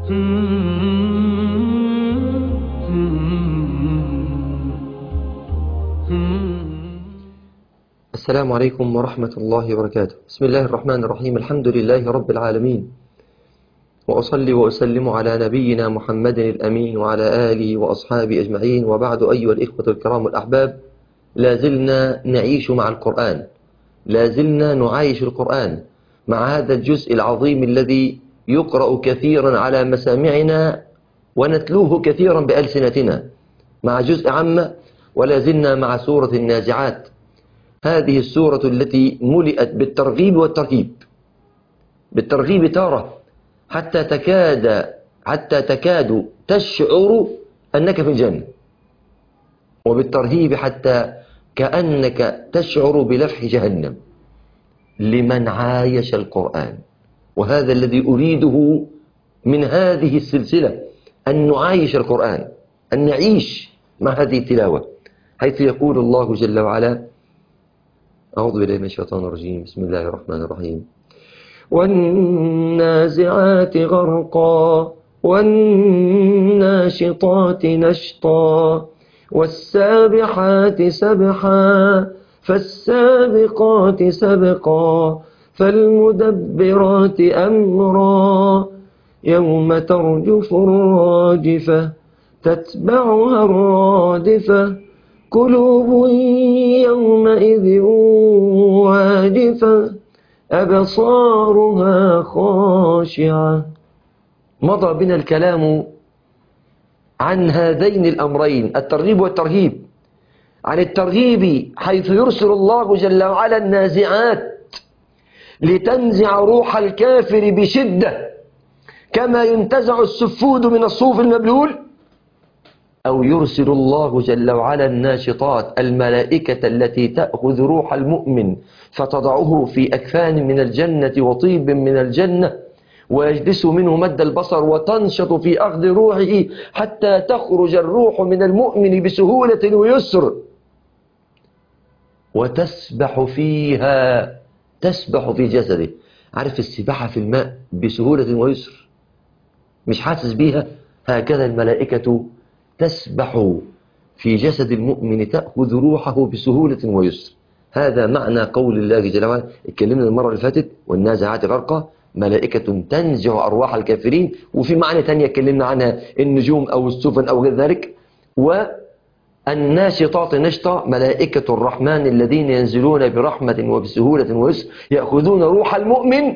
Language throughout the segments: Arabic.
السلام عليكم ورحمة الله وبركاته. بسم الله الرحمن الرحيم. الحمد لله رب العالمين، وأصلي وأسلم على نبينا محمد الأمين وعلى آله وأصحابه أجمعين، وبعد. أيها الإخوة الكرام الأحباب، لا زلنا نعيش مع القرآن، لا زلنا نعايش القرآن مع هذا الجزء العظيم الذي يقرأ كثيرا على مسامعنا ونتلوه كثيرا بألسنتنا، مع جزء عامة. ولا زلنا مع سورة النازعات، هذه السورة التي ملئت بالترغيب والترهيب، بالترغيب تارة حتى تكاد تشعر أنك في الجنة، وبالترهيب حتى كأنك تشعر بلفح جهنم لمن عايش القرآن. وهذا الذي أريده من هذه السلسلة، أن نعايش القرآن، أن نعيش مع هذه التلاوة، حيث يقول الله جل وعلا: أعوذ بالله من الشيطان الرجيم، بسم الله الرحمن الرحيم: والنازعات غرقا والناشطات نشطا والسابحات سبحا فالسابقات سبقا فالمدبرات أمرا يوم ترجف الراجفة تتبعها الرادفة قلوب يومئذ واجفة أبصارها خاشعة. مضى بنا الكلام عن هذين الأمرين، الترغيب والترهيب. عن الترغيب حيث يرسل الله جل وعلا النازعات لتنزع روح الكافر بشدة كما ينتزع السفود من الصوف المبلول، أو يرسل الله جل وعلا الناشطات، الملائكة التي تأخذ روح المؤمن فتضعه في أكفان من الجنة وطيب من الجنة، ويجلس منه مد البصر وتنشط في أخذ روحه حتى تخرج الروح من المؤمن بسهولة ويسر، وتسبح فيها، تسبح في جسده. عارف السباحة في الماء بسهولة ويسر، مش حاسس بيها؟ هكذا الملائكة تسبح في جسد المؤمن، تأخذ روحه بسهولة ويسر. هذا معنى قول الله جل وعلا. اتكلمنا المرة اللي فاتت والنازعات غرقا، ملائكة تنزع أرواح الكافرين. وفي معنى تانية اتكلمنا عنها، النجوم أو السفن أو غير ذلك. والناشطات نشطا، ملائكة الرحمن الذين ينزلون برحمة وبسهولة ويسر يأخذون روح المؤمن.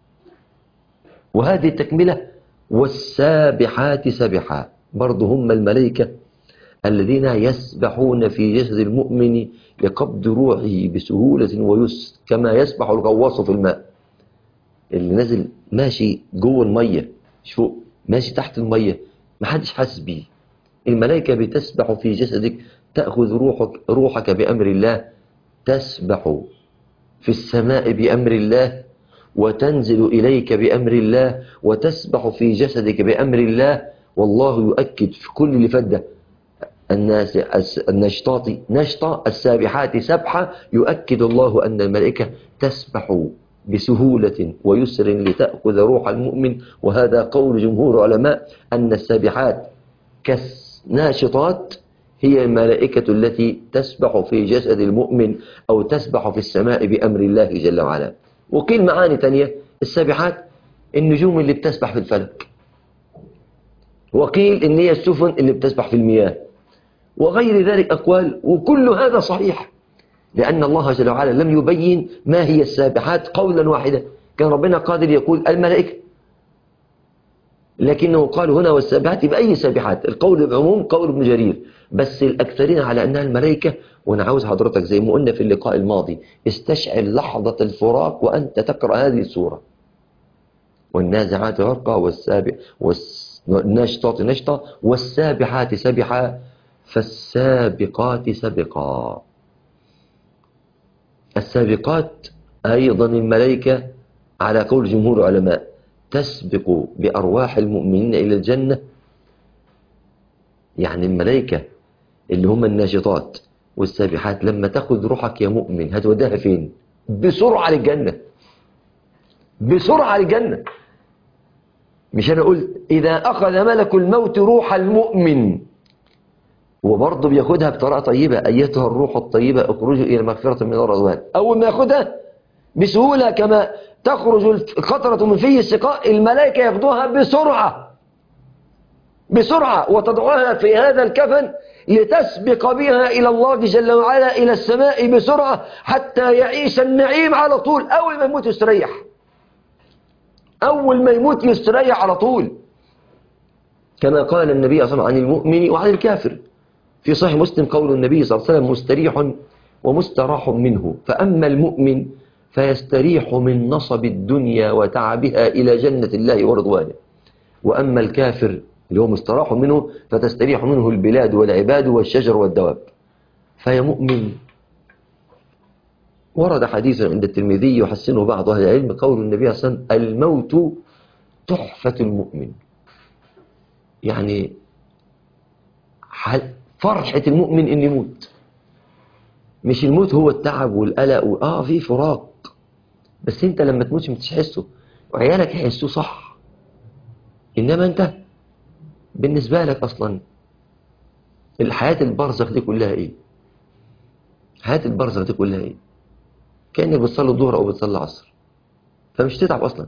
وهذه التكملة: والسابحات سبحا، برضو هم الملائكة الذين يسبحون في جسد المؤمن لقبض روحه بسهولة ويسر، كما يسبح الغواص في الماء. اللي نازل ماشي جوه المية، مش فوق، ماشي تحت المية، محدش حاسس بيه. الملائكة بتسبح في جسدك، تأخذ روحك بأمر الله، تسبح في السماء بأمر الله، وتنزل إليك بأمر الله، وتسبح في جسدك بأمر الله. والله يؤكد في كل اللي فات ده: النشطات نشطة، السابحات سبحة. يؤكد الله أن الملائكة تسبح بسهولة ويسر لتأخذ روح المؤمن. وهذا قول جمهور العلماء، أن السابحات كالناشطات هي الملائكة التي تسبح في جسد المؤمن أو تسبح في السماء بأمر الله جل وعلا. وقيل معاني تانية: السابحات النجوم اللي بتسبح في الفلك، وقيل إن هي السفن اللي بتسبح في المياه، وغير ذلك أقوال. وكل هذا صحيح، لأن الله جل وعلا لم يبين ما هي السابحات قولا واحدا. كان ربنا قادر يقول الملائكة، لكنه قال هنا والسابحات بأي سابحات. القول بعموم قول ابن جرير، بس الأكثرين على أنها الملائكة. وأنا عاوز حضرتك زي ما قلنا في اللقاء الماضي، استشعر لحظة الفراق وأنت تقرأ هذه السورة: والنازعات غرقا والناشطات نشطا والسابحات سبحا فالسابقات سبقا. السابقات أيضا الملائكة على قول جمهور العلماء تسبق بأرواح المؤمنين إلى الجنة. يعني الملائكة اللي هم الناشطات والسابحات لما تأخذ روحك يا مؤمن هتوديها فين؟ بسرعة للجنة، بسرعة للجنة. مش أنا قلت إذا أخذ ملك الموت روح المؤمن، وبرضه بياخدها بطريقة طيبة، أيتها الروح الطيبة اخرجوا إلى مغفرة من الرضوان. أول ما ياخدها بسهولة كما تخرج القطرة من فيه السقاء، الملائكة ياخدوها بسرعة وتضعها في هذا الكفن لتسبق بها إلى الله جل وعلا إلى السماء بسرعة حتى يعيش النعيم على طول. أول ما يموت يستريح، أول ما يموت يستريح على طول، كما قال النبي صلى الله عليه وسلم عن المؤمن وعن الكافر في صحيح مسلم، قول النبي صلى الله عليه وسلم مستريح ومستراح منه، فأما المؤمن فيستريح من نصب الدنيا وتعبها إلى جنة الله ورضوانه، وأما الكافر اللي هو مستراح منه فتستريح منه البلاد والعباد والشجر والدواب. فيا مؤمن، ورد حديث عند الترمذي يحسنه بعض أهل العلم، قول النبي صلى الله عليه وسلم الموت تحفة المؤمن، يعني فرحة المؤمن إن يموت، مش الموت هو التعب والقلق في فراق، بس انت لما تموتش مش تحسه، وعيالك يحسوه صح، انما انت بالنسبة لك اصلا الحياة البرزخ دي كلها ايه؟ حياة البرزخ دي كلها ايه؟ كأنك بتصلي الظهر او بتصلي العصر، فمش تتعب اصلا.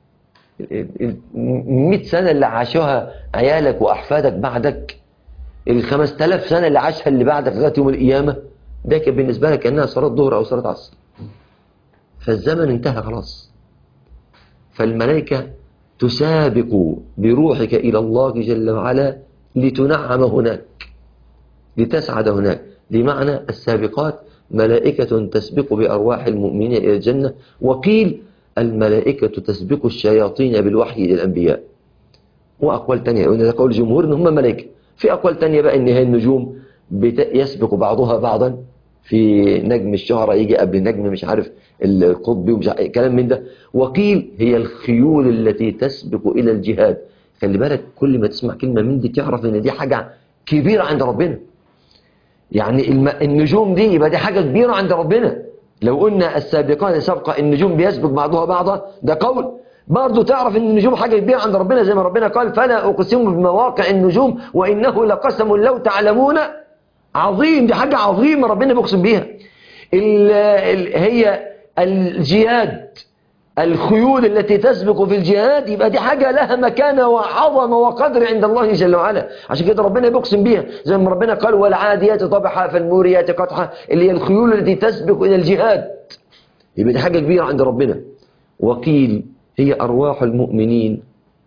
100 سنة اللي عاشوها عيالك واحفادك بعدك، 5000 سنة اللي عاشها اللي بعدك لغاية يوم القيامة، ده كان بالنسبة لك كأنها صلاة ظهر او صلاة عصر، فالزمن انتهى خلاص. فالملائكة تسابق بروحك إلى الله جل وعلا لتنعم هناك، لتسعد هناك. بمعنى السابقات ملائكة تسبق بأرواح المؤمنين إلى الجنة، وقيل الملائكة تسبق الشياطين بالوحي للأنبياء. وأقوال تانية يقول ده قول جمهور إن هم ملائكة. في أقوال تانية بقى إن هي النجوم يسبق بعضها بعضا، في نجم الشهرة يجي قبل نجم مش عارف القطبي ومش عارف كلام من ده. وقيل هي الخيول التي تسبق إلى الجهاد. خلي بالك كل ما تسمع كلمة من دي تعرف إن دي حاجة كبيرة عند ربنا، يعني النجوم دي يبقى دي حاجة كبيرة عند ربنا. لو قلنا السابقان سبق النجوم بيسبق بعضها بعضا ده قول، برضو تعرف ان النجوم حاجة كبيرة عند ربنا، زي ما ربنا قال فلا أقسم بمواقع النجوم وإنه لقسم لو تعلمون عظيم. دي حاجة عظيمة ربنا بيقسم بيها. هي الجهاد، الخيول التي تسبق في الجهاد، يبقى دي حاجة لها مكانة وعظمة وقدر عند الله جل وعلا، عشان كده ربنا بيقسم بيها. زي ما ربنا قال والعاديات ضبحا فالموريات قدحا، اللي هي الخيول التي تسبق إلى الجهاد، يبقى دي حاجة كبيرة عند ربنا. وقيل هي أرواح المؤمنين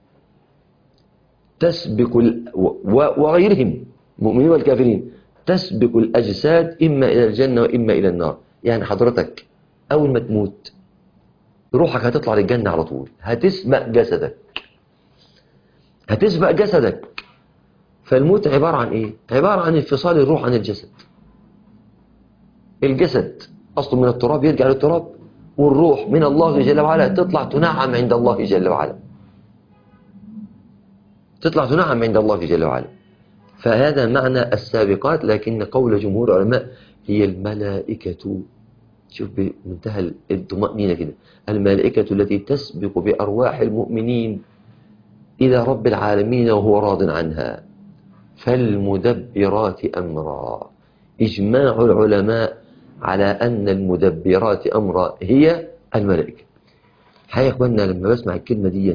تسبق وغيرهم المؤمنين والكافرين تسبق الأجساد إما إلى الجنة وإما إلى النار. يعني حضرتك أول ما تموت روحك هتطلع للجنة على طول، هتسبق جسدك. فالموت عبارة عن إيه؟ عبارة عن انفصال الروح عن الجسد. الجسد أصله من التراب يرجع للتراب، والروح من الله جل وعلا تطلع تنعم عند الله جل وعلا، تطلع تنعم عند الله جل وعلا. فهذا معنى السابقات. لكن قول جمهور العلماء هي الملائكة، شوف بمنتهى الطمأنينة كده، الملائكة التي تسبق بأرواح المؤمنين إلى رب العالمين وهو راض عنها. فالمدبرات أمرا، إجماع العلماء على أن المدبرات أمرا هي الملائكة. حقيقة يا أخوانا لما بسمع الكلمة دي،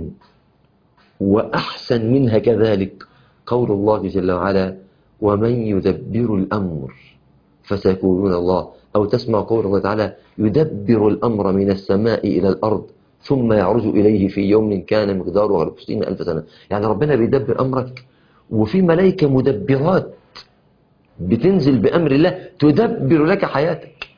وأحسن منها كذلك قول الله جل وعلا ومن يدبر الأمر فسيقولون الله، أو تسمع قول الله تعالى يدبر الأمر من السماء إلى الأرض ثم يعرج إليه في يوم كان مقداره 50,000 سنة. يعني ربنا بيدبر أمرك، وفي ملائكة مدبرات بتنزل بأمر الله تدبر لك حياتك.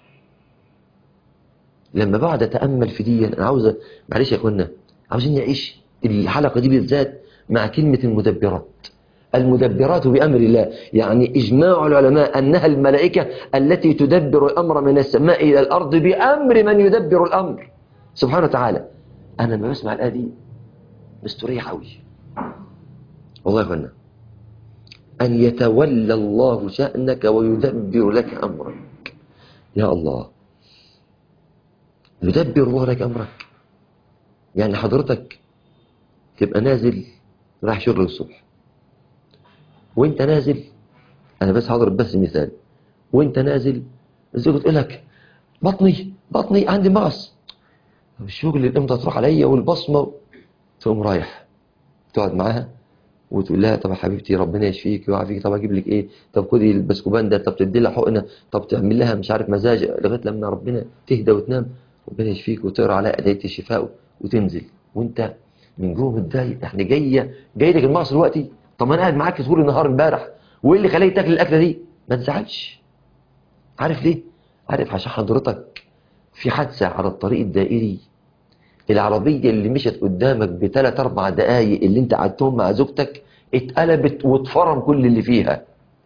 لما بعد أتأمل في دي أنا عاوز، معلش يا أخوانا، عاوزين نعيش الحلقة دي بالذات مع كلمة المدبرات. المدبرات بأمر الله، يعني إجماع العلماء أنها الملائكة التي تدبر الأمر من السماء إلى الأرض بأمر من يدبر الأمر سبحانه وتعالى. أنا لما بسمع الآية دي مستريح أوي والله يا أخوانا. أن يتولى الله شأنك ويدبر لك أمرك، يا الله، يدبر الله لك أمرك. يعني حضرتك تبقى نازل رايح شغل الصبح، وانت نازل، انا بس هضرب بس مثال، وانت نازل الزوجة تقول لك بطني عندي مغص، الشغل الامتى تروح عليا والبصمة، تقوم رايح تقعد معاها وتقول لها طب يا حبيبتي ربنا يشفيك ويعافيك، طب اجيب لك ايه، طب خدي البسكوبان ده، طب تدي لها حقنه، طب تعمل لها مش عارف مزاج، لغايه لما ربنا تهدى وتنام، ربنا يشفيك، وتقرا عليها ادعيه الشفاء وتنزل، وانت من جوه متضايق، يعني جاي لك المغص دلوقتي، طب ما انا قاعد معاك طول النهار امبارح، وايه اللي خلاك تاكل الاكله دي؟ ما تزعلش. عارف ليه؟ عارف عشان حضرتك في حادثه على الطريق الدائري، العربية اللي مشت قدامك بثلاث اربع دقايق اللي انت قعدتهم مع زوجتك اتقلبت واتفرم كل اللي فيها،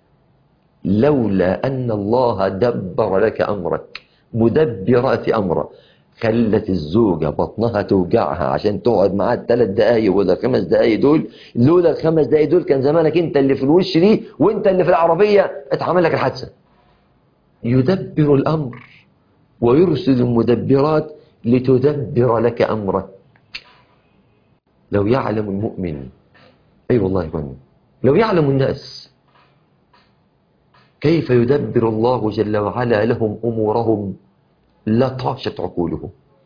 لولا ان الله دبر لك امرك، مدبرات امره، خلت الزوجة بطنها توجعها عشان تقعد معاه الثلاث دقايق ولا الخمس دقايق دول، لولا الخمس دقايق دول كان زمانك انت اللي في الوش دي وانت اللي في العربية اتعمل لك الحادثة. يدبر الامر ويرسل المدبرات لتدبر لك امرك. لو يعلم المؤمن، أي والله يا، لو يعلم الناس كيف يدبر الله جل وعلا لهم أمورهم لطاشت عقولهم.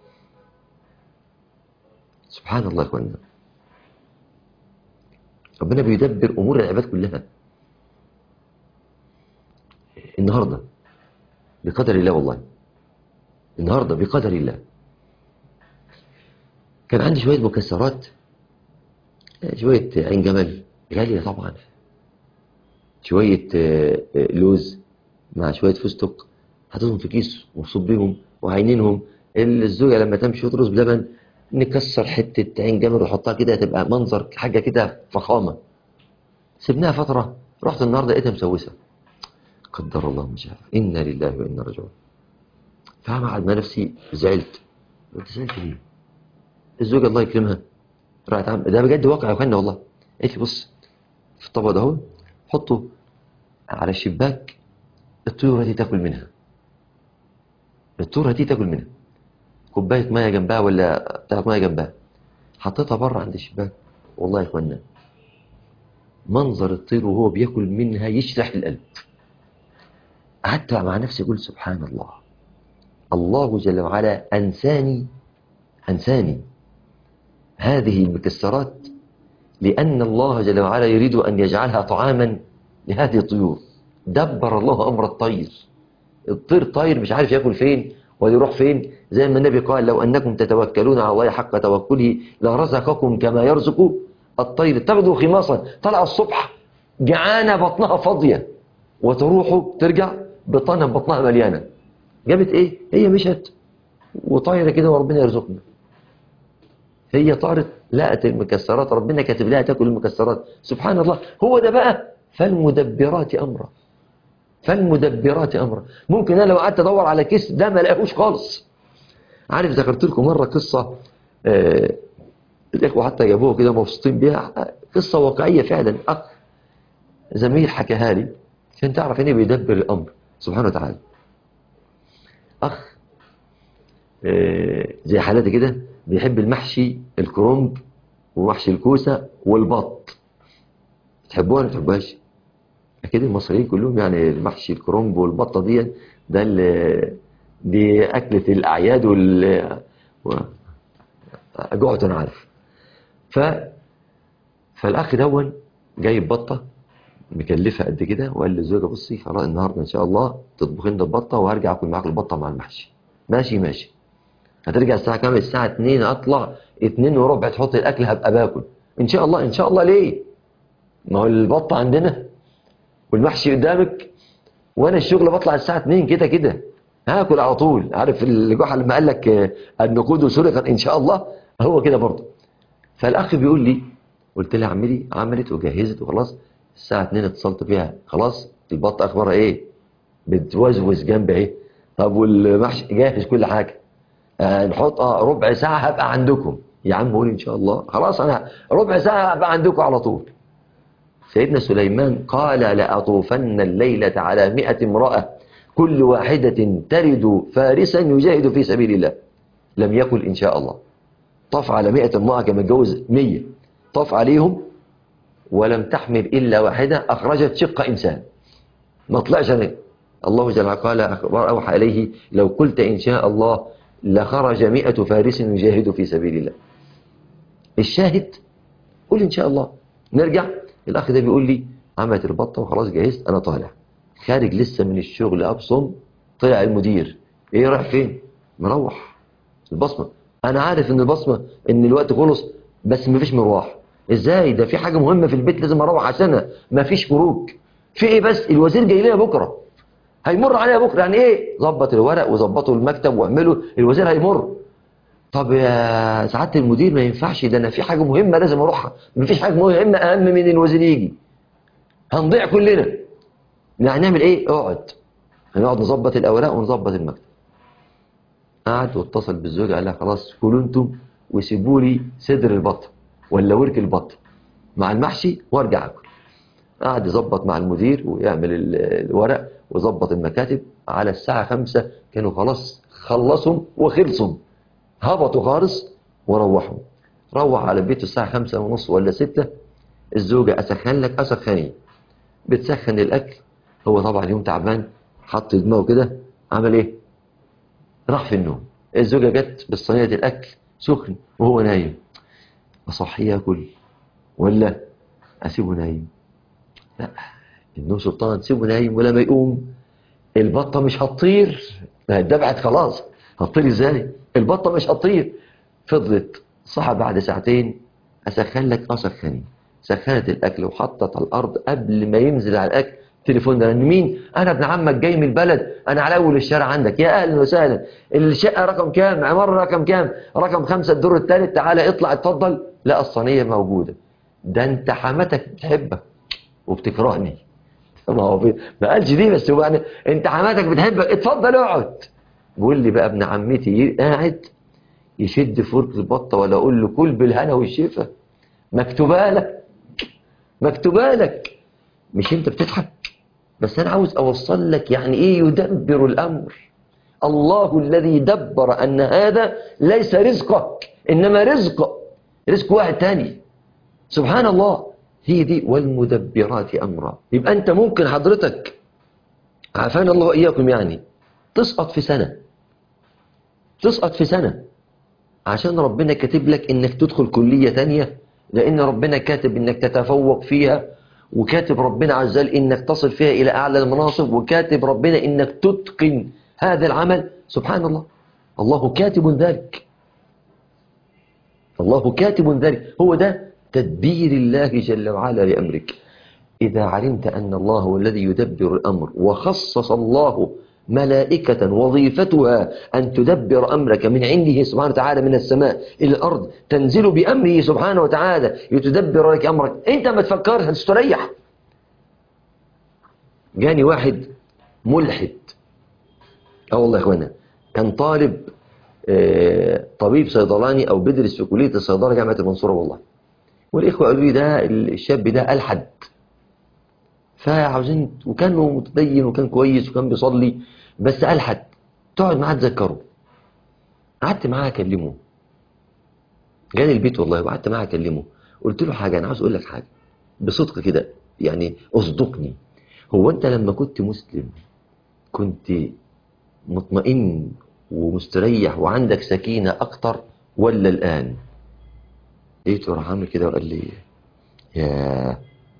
سبحان الله يا اخوانا، ربنا بيدبر أمور العباد كلها. النهاردة بقدر الله، والله النهاردة بقدر الله كان عندي شوية مكسرات، شوية عين جمل غالية طبعا، شوية لوز مع شوية فستق، حطيتهم في كيس ومبسوط بيهم وعينينهم. الزوجة لما تمشي وترز بلبن نكسر حتة عين جمل ونحطها كده تبقى منظر حاجة كده فخامة. سيبناها فترة، رحت النهاردة لقيتها مسوسة، قدر الله ما شاء، إنا لله وإنا راجعون. فقعد مع نفسي زعلت، قلت زعلت ليه؟ الزوجة الله يكرمها راحت عم، ده بجد واقع يا اخوانا والله، قالت لي بص في الطبق ده اهو، حطه على الشباك، الطيور دي تاكل منها، الطيور دي تاكل منها، كوبايه ميه جنبها ولا بتاعه ميه جنبها، حطيتها بره عند الشباك. والله يا اخوانا منظر الطير وهو بياكل منها يشرح القلب. قعدت مع نفسي اقول سبحان الله، الله جل وعلا انساني هذه المكسرات لان الله جل وعلا يريد ان يجعلها طعاما لهذه الطيور. دبر الله امر الطير، الطير طاير مش عارف ياكل فين ولا يروح فين، زي ما النبي قال لو انكم تتوكلون على الله حق توكله لرزقكم كما يرزق الطير تغدو خماصا. طلع الصبح جعانه بطنها فاضيه، وتروح ترجع بطنها مليانه. جابت ايه؟ هي مشت وطايره كده وربنا يرزقنا. هي طارت لقت المكسرات، ربنا كاتب لها تاكل المكسرات. سبحان الله، هو ده بقى فالمدبرات امرا، فالمدبرات امرا. ممكن انا لو قعدت ادور على كيس ده ما الاقيهوش خالص. عارف ذكرت لكم مره قصه الاخوه حتى جابوها كده مبسوطين بيها، قصه واقعيه فعلا، اخ زميل حكاها لي عشان تعرف ان بيدبر الامر سبحانه وتعالى. اخ زي حالاتي كده بيحب المحشي الكرنب ومحشي الكوسه والبط. تحبوها ولا ما تحبوهاش؟ اكيد المصريين كلهم يعني المحشي الكرنب والبطه دي اكله الاعياد جوعت انا عارف. فالاخ دون جايب بطه مكلفه قد كده، وقال للزوجه بصي خلاص النهارده ان شاء الله تطبخي لنا البطه وهرجع اكل معاك البطه مع المحشي. ماشي. هترجع الساعه كام؟ الساعه 2 اطلع 2 وربع تحط الاكل هبقى باكل ان شاء الله. ان شاء الله ليه؟ ما هو البطه عندنا والمحشي قدامك، وانا الشغل بطلع الساعه 2 كده هاكل على طول. عارف الجحا لما قال لك النقود سرقت ان شاء الله، هو كده برضه. فالاخ بيقول لي، قلت لها اعملي، عملت وجهزت وخلاص. الساعه 2 اتصلت بيها، خلاص البطه اخبارها ايه؟ بتوزوز جنبي اهي. طب والمحشي جاهز كل حاجه، نحط ربع ساعه هبقى عندكم. يا عم قولي ان شاء الله، خلاص انا ربع ساعه هبقى عندكم على طول. سيدنا سليمان قال لأطوفن الليلة على 100 امرأة كل واحدة ترد فارسا يجاهد في سبيل الله. لم يقل إن شاء الله، طاف على 100 امرأة كما اتجوز 100. طاف عليهم ولم تحمل إلا واحدة أخرجت شق إنسان، ما طلعش أنا. الله جل وعلا قال أوحى إليه لو قلت إن شاء الله لخرج 100 فارس يجاهد في سبيل الله. الشاهد قول إن شاء الله. نرجع، الأخ ده بيقول لي عملت البطة وخلاص جهزت، أنا طالع خارج لسه من الشغل أبصم، طلع المدير. إيه رايح فين؟ مروح البصمة. أنا عارف إن البصمة إن الوقت خلص، بس مفيش مروح. إزاي؟ ده في حاجة مهمة في البيت لازم أروح عشانها، مفيش خروج. في إيه بس؟ الوزير جاي لنا بكرة، هيمر عليها بكرة. يعني إيه؟ ظبط الورق وظبطوا المكتب واعملوا، الوزير هيمر. طب يا سعادة المدير ما ينفعش، ده أنا في حاجة مهمة لازم أروحها. مفيش حاجة مهمة أهم من الوزير يجي، هنضيع كلنا. يعني نعمل إيه؟ اقعد، هنقعد نظبط الأوراق ونظبط المكتب. قعد واتصل بالزوجة قال لها خلاص كلوا انتم وسيبوا لي صدر البط ولا ورك البط مع المحشي وارجع اكل. قعد يظبط مع المدير ويعمل الورق وظبط المكاتب. على الساعة 5 كانوا خلاص خلصوا وخلصوا، هبطوا خالص وروحوا. روح على بيته الساعة 5:30 ولا 6. الزوجة أسخن لك أسخني، بتسخن الأكل. هو طبعا يوم تعبان، حط دماغه كده، عمل إيه؟ راح في النوم. الزوجة جت بالصينية الأكل سخن وهو نايم. أصحيه ياكل ولا أسيبه نايم؟ لا، النوم سلطان، سيبه نايم. ولما يقوم البطة مش هتطير، ما اتدبعت خلاص، هتطير ازاي؟ البطة مش هتطير. فضلت صحى بعد ساعتين، أسخن لك أسخني. سخنت الأكل وحطت على الأرض. قبل ما ينزل على الأكل تليفون، ده مين؟ أنا ابن عمك جاي من البلد، أنا على أول الشارع عندك، يا أهلا وسهلا. الشقة رقم كام؟ عمارة رقم كام؟ رقم 5 الدور الثالث، تعالى اطلع اتفضل. لا، الصينية موجودة. ده أنت حماتك بتحبك وبتكرهني. ما هو ما قالش دي، بس هو يعني أنت حماتك بتحبك، اتفضل اقعد. بيقول لي بقى ابن عمتي قاعد يشد فرك البطة ولا أقول له كل بالهنا والشفا، مكتوبة لك، مكتوبة لك. مش أنت بتضحك؟ بس أنا عاوز أوصل لك يعني إيه يدبر الأمر. الله الذي دبر أن هذا ليس رزقك، إنما رزق واحد تاني. سبحان الله. هي دي والمدبرات أمرا. يبقى أنت ممكن حضرتك، عافانا الله وإياكم، يعني تسقط في سنة، تسقط في سنة عشان ربنا كاتب لك إنك تدخل كلية تانية، لأن ربنا كاتب إنك تتفوق فيها، وكاتب ربنا عز وجل إنك تصل فيها إلى أعلى المناصب، وكاتب ربنا إنك تتقن هذا العمل. سبحان الله، الله كاتب ذلك، الله كاتب ذلك. هو ده تدبير الله جل وعلا لأمرك. إذا علمت أن الله هو الذي يدبر الأمر، وخصص الله ملائكة وظيفتها أن تدبر أمرك من عنده سبحانه وتعالى، من السماء إلى الأرض، تنزل بأمره سبحانه وتعالى يتدبر لك أمرك. أنت ما تفكرش، هتستريح. جاني واحد ملحد، والله يا إخوانا، كان طالب طبيب صيدلاني أو بيدرس في كلية الصيدلة جامعة المنصورة والله. والإخوة قالوا لي ده الشاب ده ألحد، فعاوزين، وكان متدين وكان كويس وكان بيصلي، بس ألحد، تقعد معاه تذكره. قعدت معاه أكلمه، جاني البيت والله وقعدت معاه أكلمه. قلت له حاجة، أنا عاوز أقول لك حاجة بصدق كده، يعني أصدقني. هو أنت لما كنت مسلم كنت مطمئن ومستريح وعندك سكينة أكتر ولا الآن؟ لقيته راح عامل كده وقال لي يا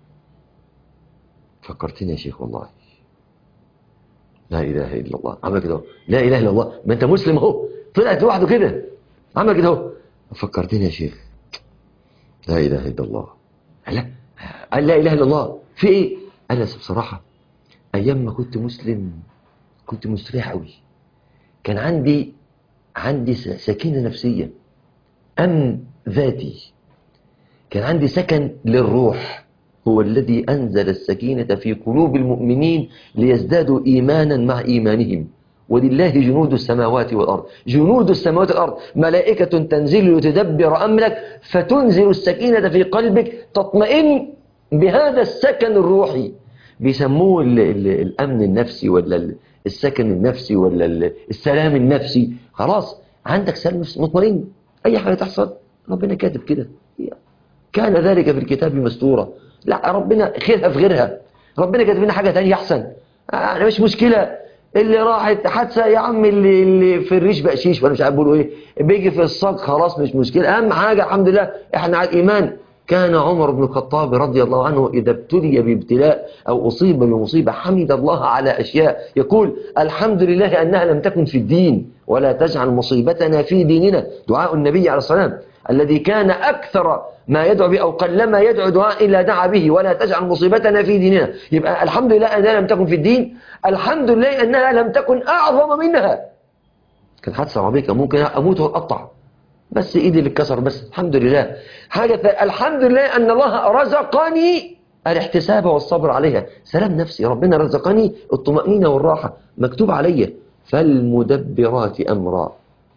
فكرتني يا شيخ والله، لا إله إلا الله. عمل كده، لا إله إلا الله، ما أنت مسلم أهو، طلعت لوحده كده، عمل كده أهو. فكرتني يا شيخ، لا إله إلا الله. لا، قال لا إله إلا الله في إيه؟ أنا بصراحة أيام ما كنت مسلم كنت مستريح قوي، كان عندي سكينة نفسية، أمن ذاتي، كان عندي سكن للروح. هو الذي أنزل السكينة في قلوب المؤمنين ليزدادوا إيمانا مع إيمانهم. ولله جنود السماوات والأرض، جنود السماوات والأرض، ملائكة تنزل لتدبر أمرك، فتنزل السكينة في قلبك، تطمئن بهذا السكن الروحي. بيسموه الأمن النفسي ولا السكن النفسي ولا السلام النفسي. خلاص عندك سلام نفسي، مطمئن. أي حاجة تحصل ربنا كاتب كده، كان ذلك في الكتاب مسطورا. لا، ربنا خيرها في غيرها، ربنا كاتب لنا حاجة تانية أحسن. مش مشكلة اللي راحت حادثة يا عم، اللي في الريش بقشيش ولا مش عارف بيقولوا ايه، بيجي في الصاج خلاص مش مشكلة. أهم حاجة الحمد لله احنا على الإيمان. كان عمر بن الخطاب رضي الله عنه إذا ابتلي بابتلاء أو أصيب بمصيبة حمد الله على أشياء، يقول الحمد لله أنها لم تكن في الدين ولا تجعل مصيبتنا في ديننا. دعاء النبي عليه الصلاة والسلام الذي كان أكثر ما يدعو به أو قلما يدعو دعاء إلا دعا به ولا تجعل مصيبتنا في ديننا. يبقى الحمد لله أنها لم تكن في الدين، الحمد لله أنها لم تكن أعظم منها. كان حادثة عربية كان ممكن أموت وأقطع، بس إيدي اللي اتكسر بس، الحمد لله. الحمد لله أن الله رزقني الاحتساب والصبر عليها، سلام نفسي، ربنا رزقني الطمأنينة والراحة، مكتوب علي. فالمدبرات أمرا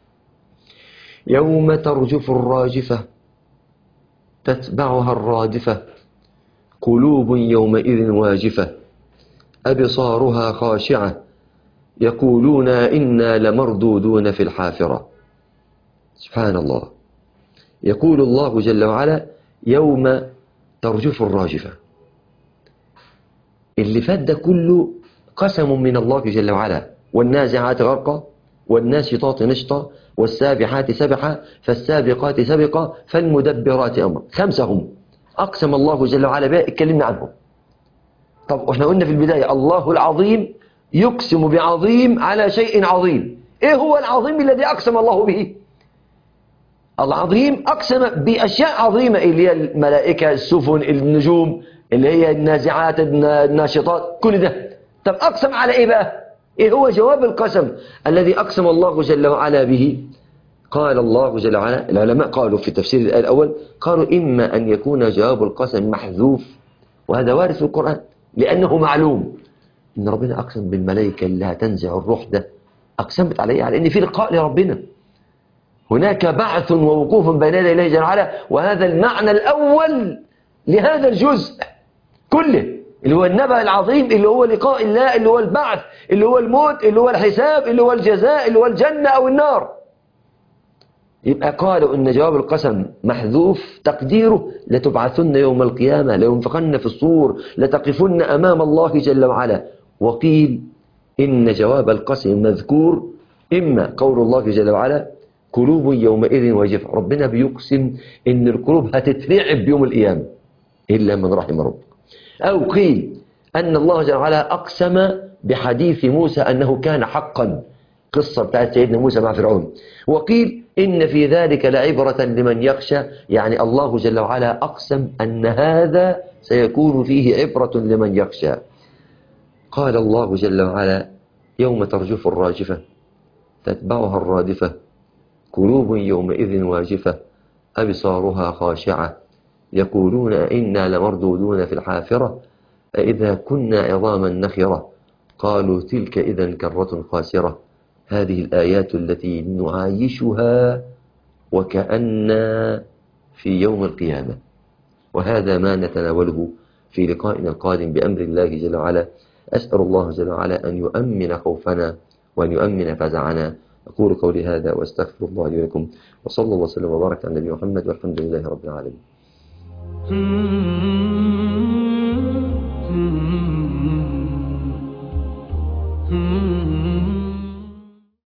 يوم ترجف الراجفة تتبعها الرادفة قلوب يومئذ واجفة أبصارها خاشعة يقولون إنا لمردودون في الحافرة. سبحان الله. يقول الله جل وعلا يوم ترجف الراجفة. اللي فات ده كله قسم من الله جل وعلا. والنازعات غرقا والناشطات نشطا والسابحات سبحا فالسابقات سبقا فالمدبرات أمرا. 5 هم أقسم الله جل وعلا بها، اتكلمنا عنهم. طب احنا قلنا في البداية الله العظيم يقسم بعظيم على شيء عظيم. ايه هو العظيم الذي أقسم الله به؟ العظيم أقسم بأشياء عظيمة اللي هي الملائكة، السفن، النجوم، اللي هي النازعات، الناشطات، كل ده. طب أقسم على إيه بقى؟ إيه هو جواب القسم الذي أقسم الله جل وعلا به؟ قال الله جل وعلا، العلماء قالوا في تفسير الآية الأول، قالوا إما أن يكون جواب القسم محذوف، وهذا وارد في القرآن لأنه معلوم إن ربنا أقسم بالملائكة اللي هتنزع الروح ده، أقسمت عليه على إن في لقاء لربنا، هناك بعث ووقوف بين يدي الله جل وعلا. وهذا المعنى الأول لهذا الجزء كله، اللي هو النبأ العظيم، اللي هو لقاء الله، اللي هو البعث، اللي هو الموت، اللي هو الحساب، اللي هو الجزاء، اللي هو الجنة أو النار. يبقى قالوا إن جواب القسم محذوف، تقديره لتبعثن يوم القيامة، لينفخن في الصور، لتقفن أمام الله جل وعلا. وقيل إن جواب القسم مذكور، إما قول الله جل وعلا قلوب يومئذ واجفة، ربنا بيقسم إن القلوب هتترعب بيوم القيامة إلا من رحم ربك. أو قيل أن الله جل وعلا أقسم بحديث موسى أنه كان حقا، قصة بتاعت سيدنا موسى مع فرعون. وقيل إن في ذلك لعبرة لمن يخشى، يعني الله جل وعلا أقسم أن هذا سيكون فيه عبرة لمن يخشى. قال الله جل وعلا يوم ترجف الراجفة تتبعها الرادفة قلوب يومئذ واجفة أبصارها خاشعة يقولون إنا لمردودون في الحافرة أإذا كنا عظاما نخرة قالوا تلك إذا كرة خاسرة. هذه الآيات التي نعايشها وكأن في يوم القيامة، وهذا ما نتناوله في لقائنا القادم بأمر الله جل وعلا. أسأل الله جل وعلا أن يؤمن خوفنا وأن يؤمن فزعنا. أقول قولي هذا وأستغفر الله لي ولكم، وصلى الله وسلم وبارك على النبي محمد، والحمد لله رب العالمين.